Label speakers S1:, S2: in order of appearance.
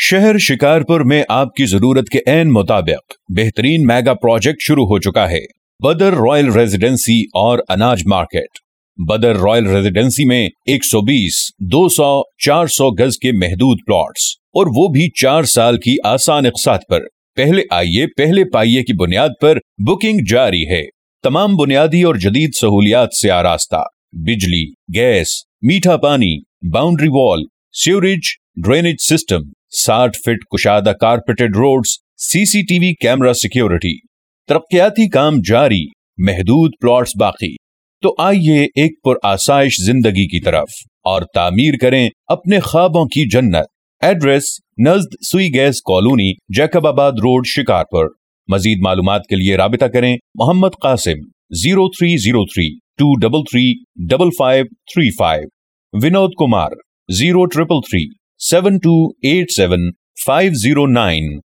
S1: शहर शिकारपुर में आपकी जरूरत के ऐन मुताबिक बेहतरीन मेगा प्रोजेक्ट शुरू हो चुका है। बदर रॉयल रेजिडेंसी और अनाज मार्केट। बदर रॉयल रेजिडेंसी में 120, 200, 400 गज के महदूद प्लॉट्स और वो भी 4 साल की आसान इक़सात पर। पहले आइए पहले पाइए की बुनियाद पर बुकिंग जारी है। तमाम बुनियादी और जदीद सहूलियात से आरास्ता, बिजली, गैस, मीठा पानी, boundary wall, sewerage, drainage system, 60 feet कुशादा carpeted roads, CCTV camera security. तरक्याती काम जारी, महदूद प्लॉट्स बाकी। तो आइए एक पुरआसाइश जिंदगी की तरफ और तामीर करें अपने ख्वाबों की जन्नत। एड्रेस नज़द Sui gas colony, Jacobabad road, Shikarpur. मजीद मालूमात के लिए राबिता करें मोहम्मद कासिम 0303 233 5535, विनोद कुमार 0333 7287 509।